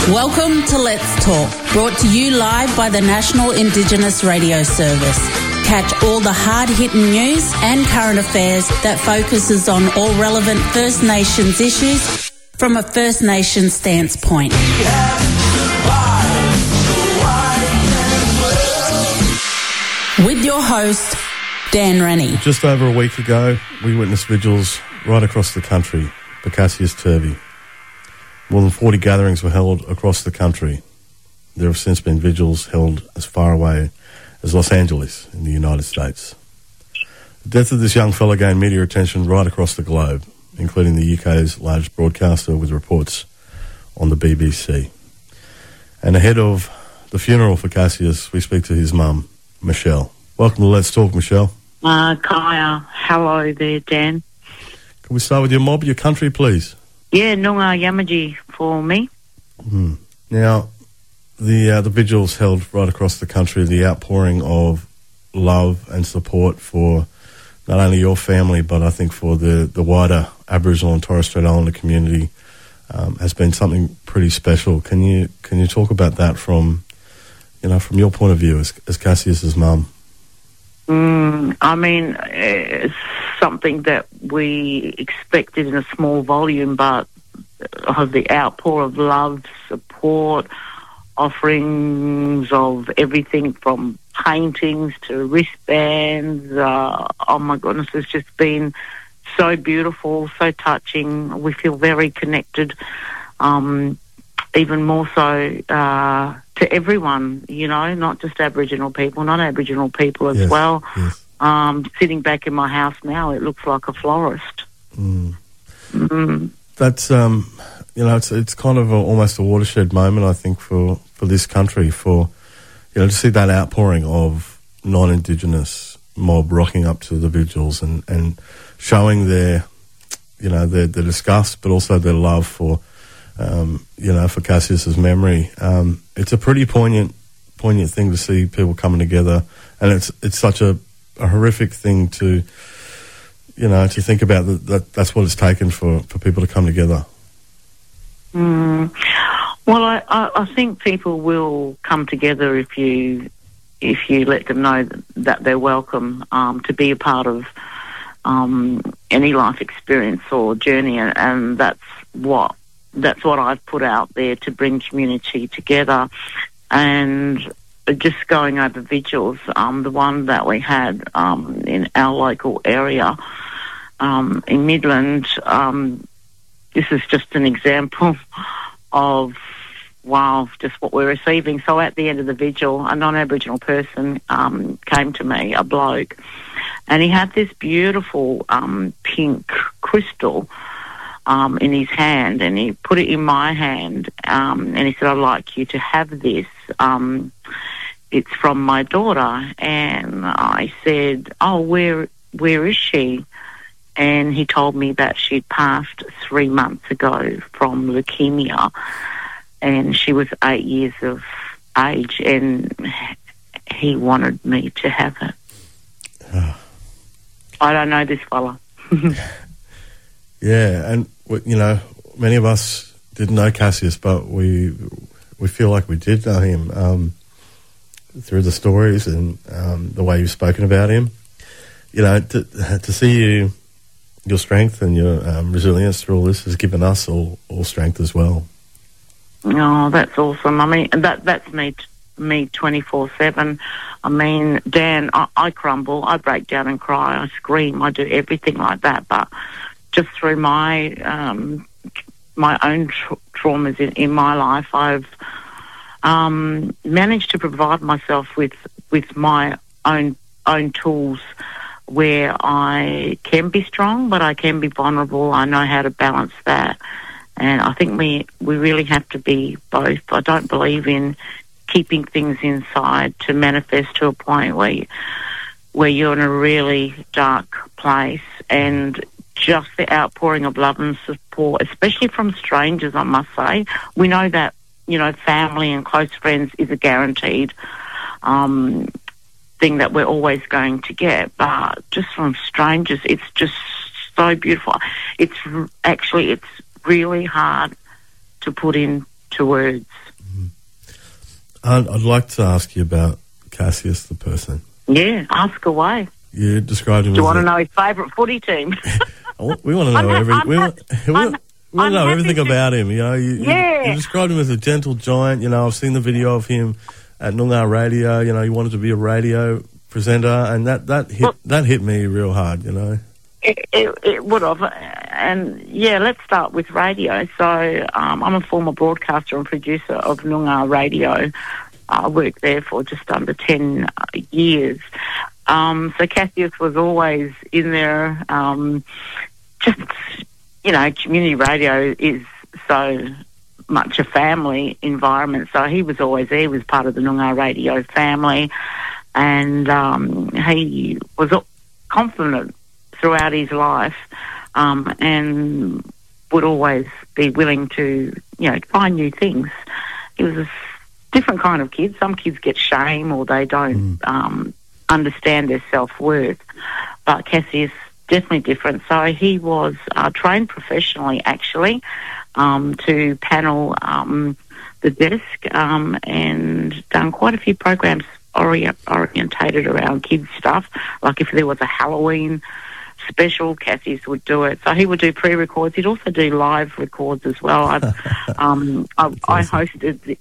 Welcome to Let's Talk, brought to you live by the National Indigenous Radio Service. Catch all the hard-hitting news and current affairs that focuses on all relevant First Nations issues from a First Nations stance point. With your host, Dan Rennie. Just over a week ago, we witnessed vigils right across the country for Cassius Turvey. More than 40 gatherings were held across the country. There have since been vigils held as far away as Los Angeles in the United States. The death of this young fellow gained media attention right across the globe, including the UK's largest broadcaster, with reports on the BBC. And ahead of the funeral for Cassius, we speak to his mum, Michelle. Welcome to Let's Talk, Michelle. Kaya, hello there, Dan. Can we start with your mob, your country, please? Yeah, Noongar Yamaji for me. Now, the vigils held right across the country, the outpouring of love and support for not only your family, but I think for the wider Aboriginal and Torres Strait Islander community has been something pretty special. Can you talk about that from your point of view as Cassius's mum? I mean, it's something that we expected in a small volume, but the outpour of love, support, offerings of everything from paintings to wristbands. Oh my goodness, it's just been so beautiful, so touching. We feel very connected, even more so to everyone, not just Aboriginal people, non-Aboriginal people as well. Yes. Sitting back in my house now, it looks like a florist. That's, it's kind of almost a watershed moment, I think, for this country, to see that outpouring of non-Indigenous mob rocking up to the vigils and showing their disgust, but also their love for Cassius's memory. It's a pretty poignant thing to see people coming together, and it's such a horrific thing to think about that's what it's taken for people to come together. Well, I think people will come together if you let them know that they're welcome to be a part of any life experience or journey, and that's what I've put out there, to bring community together. And just going over vigils, the one that we had in our local area in Midland, this is just an example of, just what we're receiving. So at the end of the vigil, a non-Aboriginal person came to me, a bloke, and he had this beautiful pink crystal in his hand, and he put it in my hand, and he said, I'd like you to have this. It's from my daughter. And I said, oh, where is she? And he told me that she'd passed 3 months ago from leukemia, and she was 8 years of age, and he wanted me to have it. I don't know this fella. Yeah, and many of us didn't know Cassius, but we feel like we did know him through the stories and the way you've spoken about him. To see your strength and your resilience through all this has given us all strength as well. Oh, that's awesome. I mean, that's me 24/7. I mean, Dan, I crumble, I break down and cry, I scream, I do everything like that, but just through my own traumas in my life, I've managed to provide myself with my own tools where I can be strong, but I can be vulnerable. I know how to balance that. And I think we really have to be both. I don't believe in keeping things inside to manifest to a point where you're in a really dark place. And just the outpouring of love and support, especially from strangers, I must say. We know that, family and close friends is a guaranteed thing that we're always going to get, but just from strangers, it's just so beautiful. It's really hard to put into to words. I'd like to ask you about Cassius, the person. Yeah, ask away. You described him. Do you want to know his favourite footy team? We want to know everything about him. You know, you described him as a gentle giant. You know, I've seen the video of him at Noongar Radio. You know, he wanted to be a radio presenter, and that hit me real hard. You know, it would have. And yeah, let's start with radio. So I'm a former broadcaster and producer of Noongar Radio. I worked there for just under 10 years. So Cassius was always in there. Just, you know, community radio is so much a family environment. So he was always there. He was part of the Noongar Radio family. And he was confident throughout his life and would always be willing to, you know, try new things. He was a different kind of kid. Some kids get shame or they don't understand their self-worth. But Cassius, definitely different. So he was trained professionally, actually, to panel the desk and done quite a few programs orientated around kids stuff. Like if there was a Halloween special, Cassius would do it. So he would do pre-records. He'd also do live records as well. I hosted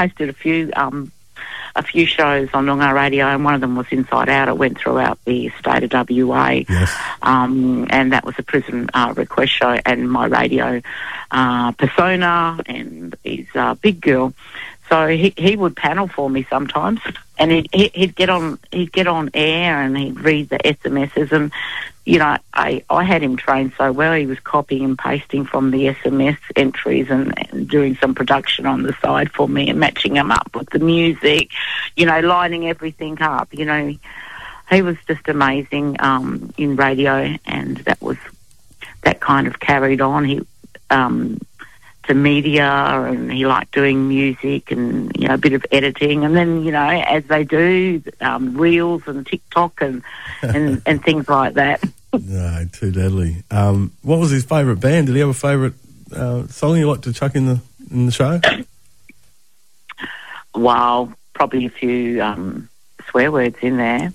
a few shows on Noongar Radio, and one of them was Inside Out. It went throughout the state of WA, yes. And that was a prison request show. And my radio persona and his big girl. So he would panel for me sometimes, and he'd get on air and he'd read the SMSs, and you know I had him trained so well. He was copying and pasting from the SMS entries and doing some production on the side for me and matching them up with the music, you know, lining everything up. You know, he was just amazing in radio, and that kind of carried on. He to media, and he liked doing music and, you know, a bit of editing, and then, you know, as they do, reels and TikTok and things like that. No, too deadly. What was his favourite band? Did he have a favourite song you like to chuck in the show? Wow, probably a few swear words in there.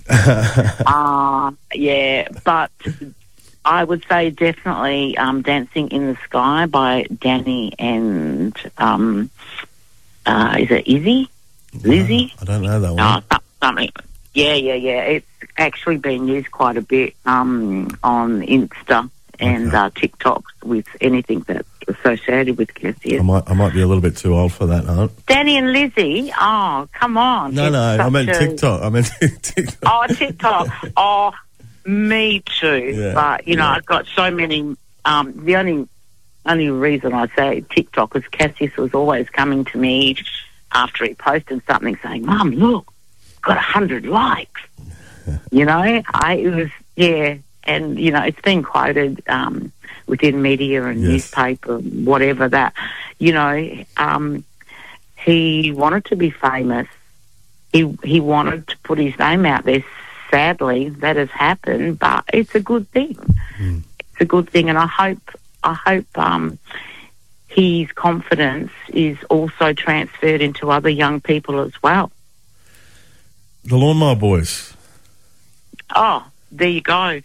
Yeah, but I would say definitely Dancing in the Sky by Danny and is it Izzy? Lizzie? I don't know that one. Something. Yeah. It's actually been used quite a bit on Insta and TikTok with anything that's associated with Cassius. I might be a little bit too old for that, Aunt. Danny and Lizzie? Oh, come on. No, I meant TikTok. TikTok. Oh, TikTok. Oh, me too. Yeah, but, you know, I've got so many... the only reason I say TikTok is Cassius was always coming to me after he posted something saying, Mum, look, got 100 likes. You know, it was, and, you know, it's been quoted within media and newspaper, whatever that, you know, he wanted to be famous. He wanted to put his name out there. Sadly, that has happened, but it's a good thing. It's a good thing, and I hope his confidence is also transferred into other young people as well. The Lawnmower Boys. Oh, there you go.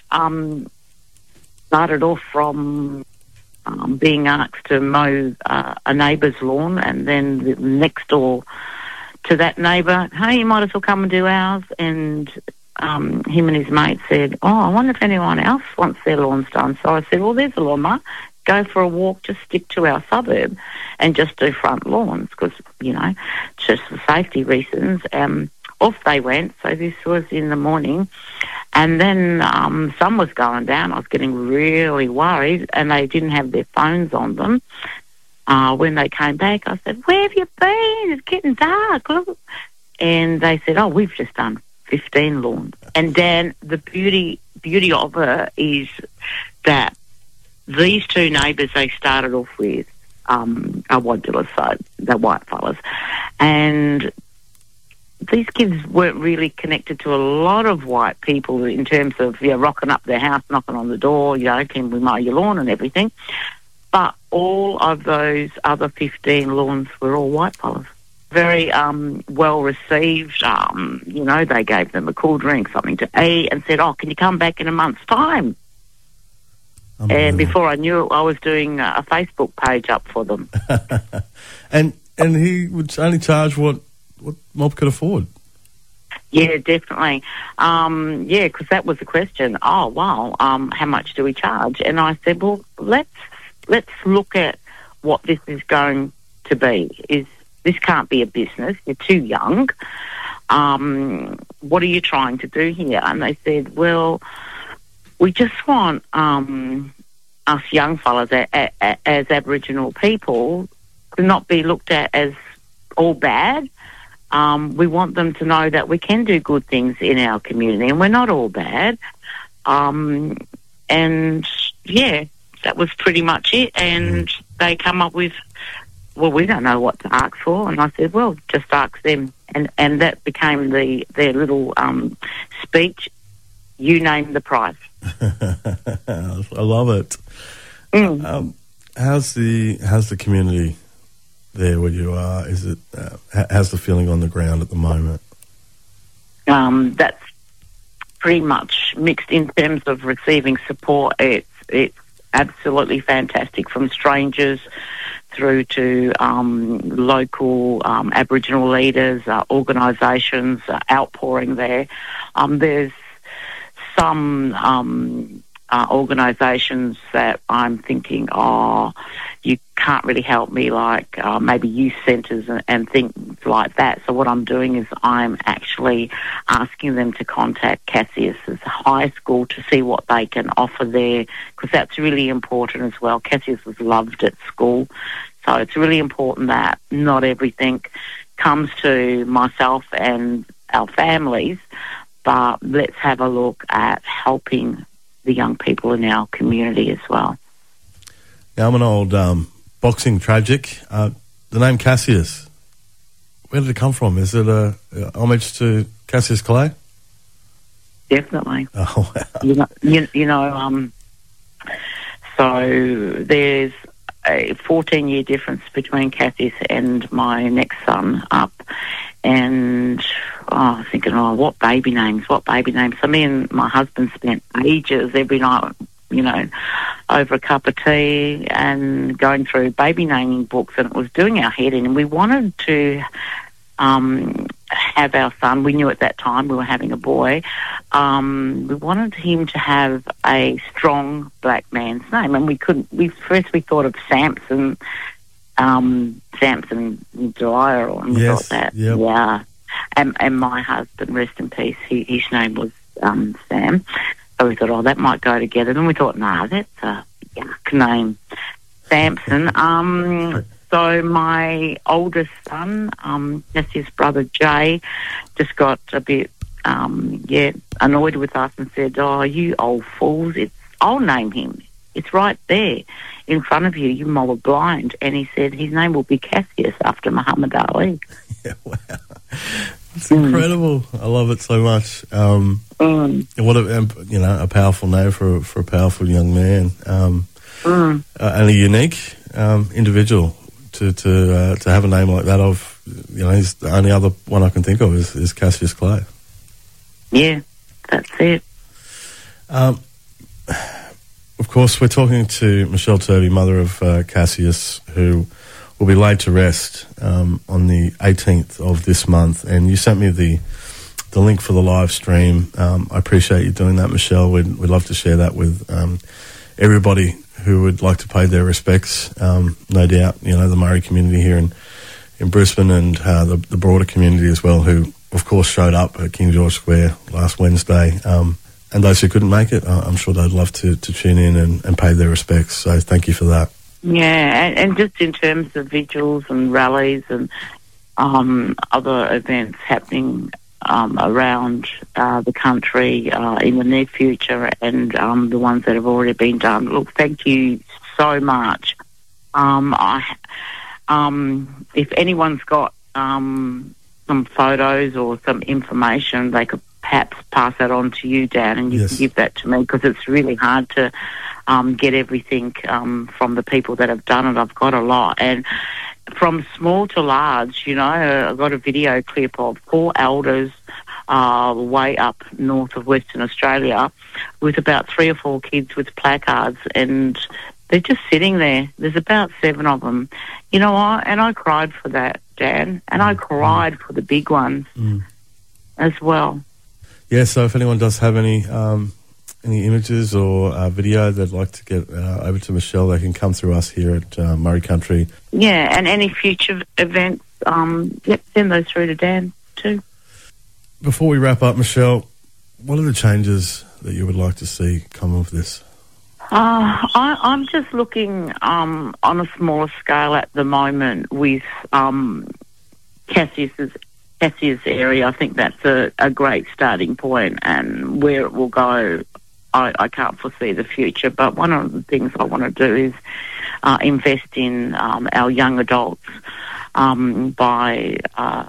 Started off from being asked to mow a neighbour's lawn, and then next door to that neighbour, hey, you might as well come and do ours. And him and his mate said, oh, I wonder if anyone else wants their lawns done. So I said, well, there's a lawnmower. Go for a walk, just stick to our suburb and just do front lawns because, you know, just for safety reasons. Off they went. So this was in the morning. And then sun was going down. I was getting really worried, and they didn't have their phones on them. When they came back, I said, where have you been? It's getting dark. Look. And they said, oh, we've just done 15 lawns. And Dan, the beauty of it is that these two neighbours they started off with are Wadula, so they're white fellas. And these kids weren't really connected to a lot of white people in terms of, rocking up their house, knocking on the door, can we mow your lawn and everything. But all of those other 15 lawns were all white fellas. Very well received. They gave them a cool drink, something to eat, and said, "Oh, can you come back in a month's time?" And before I knew it, I was doing a Facebook page up for them. and he would only charge what Mob could afford. Yeah, definitely. Because that was the question. Oh, wow. How much do we charge? And I said, well, let's look at what this is going to be. This can't be a business. You're too young. What are you trying to do here? And they said, well, we just want us young fellas as Aboriginal people to not be looked at as all bad. We want them to know that we can do good things in our community and we're not all bad. That was pretty much it. And they come up with, well, we don't know what to ask for. And I said, well, just ask them. And that became their little speech. You name the price. I love it. How's the community there where you are? Is it how's the feeling on the ground at the moment? That's pretty much mixed in terms of receiving support. It's absolutely fantastic, from strangers through to local Aboriginal leaders, organisations outpouring there. There's some organisations that I'm thinking, you can't really help me, like maybe youth centres and things like that. So what I'm doing is I'm actually asking them to contact Cassius's high school to see what they can offer there, because that's really important as well. Cassius was loved at school, so it's really important that not everything comes to myself and our families, but let's have a look at helping the young people in our community as well. Now, I'm an old boxing tragic. The name Cassius, where did it come from? Is it a homage to Cassius Clay? Definitely. Oh, wow. So there's a 14-year difference between Cassius and my next son up, and I was thinking, what baby names? So me and my husband spent ages every night, over a cup of tea and going through baby naming books, and it was doing our head in. And we wanted to have our son, we knew at that time we were having a boy, we wanted him to have a strong black man's name, and we thought of Samson Dwyer, and we thought that, yeah. And my husband, rest in peace, his name was Sam. So we thought, that might go together. Then we thought, that's a yuck name, Samson. So my oldest son, Cassius' brother Jay, just got a bit, annoyed with us and said, you old fools, I'll name him. It's right there in front of you. You mob are blind. And he said his name will be Cassius, after Muhammad Ali. Yeah, wow. It's incredible. I love it so much. What a powerful name for a powerful young man, and a unique individual to have a name like that. He's the only other one I can think of is Cassius Clay. Yeah, that's it. Of course, we're talking to Michelle Turvey, mother of Cassius, who will be laid to rest on the 18th of this month. And you sent me the link for the live stream. I appreciate you doing that, Michelle. We'd love to share that with everybody who would like to pay their respects. No doubt, the Murray community here in Brisbane, and the broader community as well, who, of course, showed up at King George Square last Wednesday. And those who couldn't make it, I'm sure they'd love to tune in and pay their respects. So thank you for that. Yeah, and just in terms of vigils and rallies and other events happening around the country in the near future, and the ones that have already been done. Look, thank you so much. If anyone's got some photos or some information, they could perhaps pass that on to you, Dan, and you can give that to me, because it's really hard to get everything from the people that have done it. I've got a lot. And from small to large, you know, I've got a video clip of 4 elders way up north of Western Australia with about 3 or 4 kids with placards, and they're just sitting there. There's about 7 of them. You know, I cried for that, Dan, and I cried for the big ones as well. Yeah, so if anyone does have any images or video they'd like to get over to Michelle, they can come through us here at Murray Country. Yeah, and any future events, send those through to Dan too. Before we wrap up, Michelle, what are the changes that you would like to see come of this? I'm just looking on a smaller scale at the moment with Cassius's area. I think that's a great starting point, and where it will go, I can't foresee the future. But one of the things I want to do is invest in our young adults by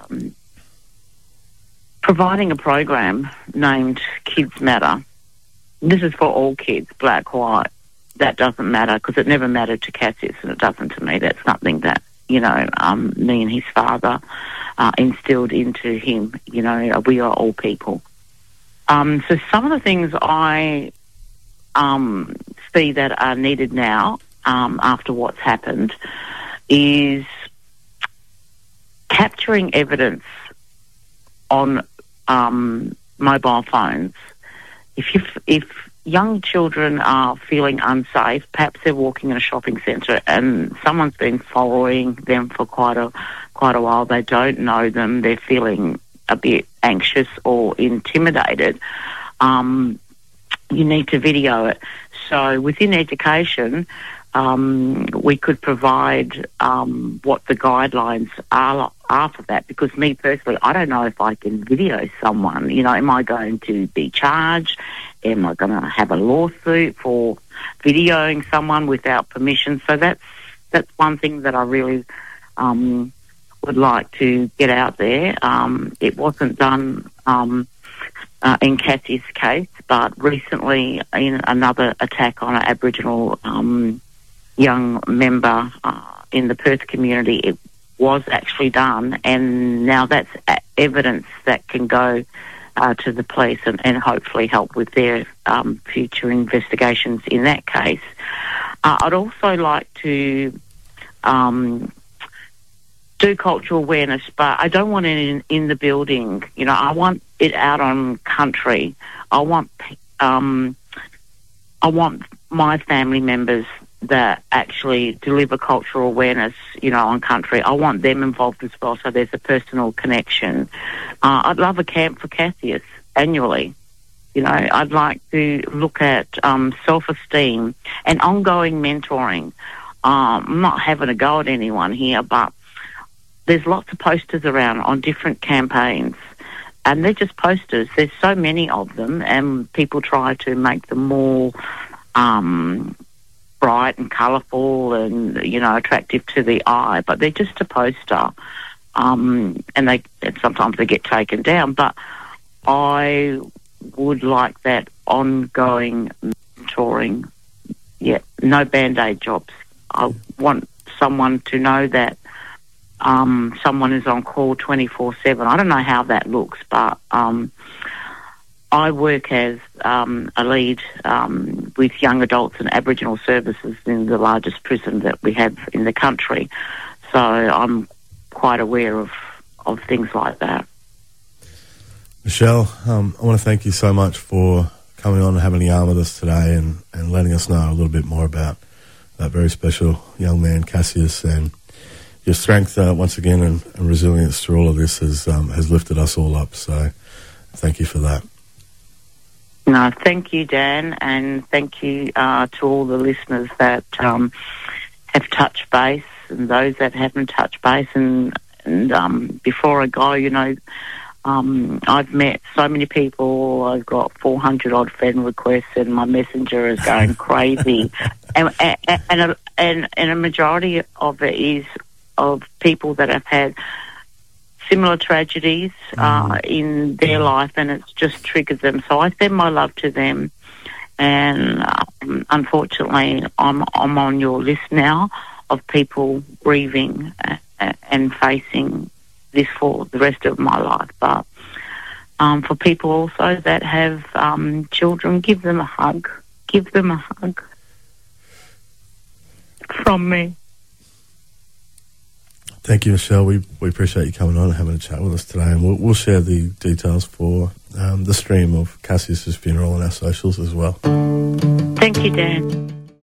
providing a program named Kids Matter. This is for all kids, black, white. That doesn't matter, because it never mattered to Cassius, and it doesn't to me. That's something that, you know, me and his father instilled into him. You know, we are all people. So some of the things I see that are needed now, after what's happened, is capturing evidence on mobile phones. If young children are feeling unsafe, perhaps they're walking in a shopping centre and someone's been following them for quite a while, they don't know them, they're feeling a bit anxious or intimidated, you need to video it. So within education, we could provide what the guidelines are for that, because me personally, I don't know if I can video someone. You know, am I going to be charged? Am I going to have a lawsuit for videoing someone without permission? So that's one thing that I really would like to get out there. It wasn't done in Cassie's case, but recently in another attack on an Aboriginal young member in the Perth community, it was actually done, and now that's evidence that can go to the police and hopefully help with their future investigations in that case. I'd also like to do cultural awareness, but I don't want it in the building. You know, I want it out on country. I want my family members that actually deliver cultural awareness, you know, on country. I want them involved as well, so there's a personal connection. I'd love a camp for Cassius annually. You know, I'd like to look at self-esteem and ongoing mentoring. I'm not having a go at anyone here, but there's lots of posters around on different campaigns, and they're just posters. There's so many of them, and people try to make them more bright and colourful and, you know, attractive to the eye, but they're just a poster, and sometimes they get taken down. But I would like that ongoing mentoring. Yeah, no Band-Aid jobs. I want someone to know that someone is on call 24/7. I don't know how that looks, but I work as a lead with young adults and Aboriginal services in the largest prison that we have in the country. So I'm quite aware of things like that. Michelle, I want to thank you so much for coming on and having a yarn with us today and letting us know a little bit more about that very special young man, Cassius, and your strength once again and resilience through all of this has lifted us all up. So thank you for that. No, thank you, Dan, and thank you to all the listeners that have touched base and those that haven't touched base. And before I go, you know, I've met so many people. I've got 400-odd friend requests, and my messenger is going crazy. and a majority of it is of people that have had similar tragedies in their life, and it's just triggered them. So I send my love to them, and unfortunately I'm on your list now of people grieving and facing this for the rest of my life. But for people also that have children, give them a hug. Give them a hug from me. Thank you, Michelle. We appreciate you coming on and having a chat with us today, and we'll share the details for the stream of Cassius's funeral on our socials as well. Thank you, Dan.